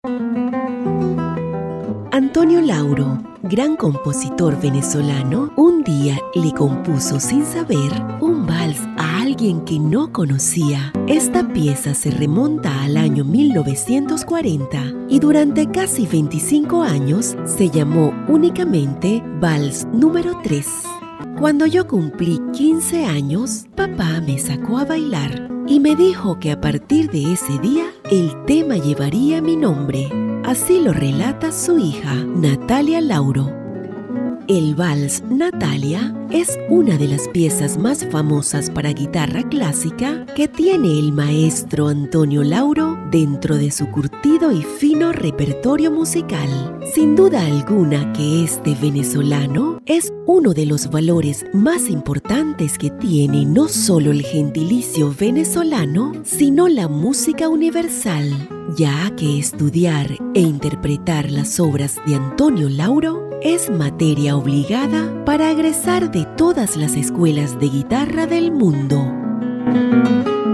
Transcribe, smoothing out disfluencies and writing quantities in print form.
Antonio Lauro, gran compositor venezolano, un día le compuso sin saber un vals a alguien que no conocía. Esta pieza se remonta al año 1940 y durante casi 25 años se llamó únicamente Vals número 3. Cuando yo cumplí 15 años, papá me sacó a bailar y me dijo que a partir de ese día el tema llevaría mi nombre. Así lo relata su hija, Natalia Lauro. El vals Natalia es una de las piezas más famosas para guitarra clásica que tiene el maestro Antonio Lauro dentro de su curtido y fino repertorio musical. Sin duda alguna que este venezolano es uno de los valores más importantes que tiene no solo el gentilicio venezolano, sino la música universal, ya que estudiar e interpretar las obras de Antonio Lauro es materia obligada para egresar de todas las escuelas de guitarra del mundo.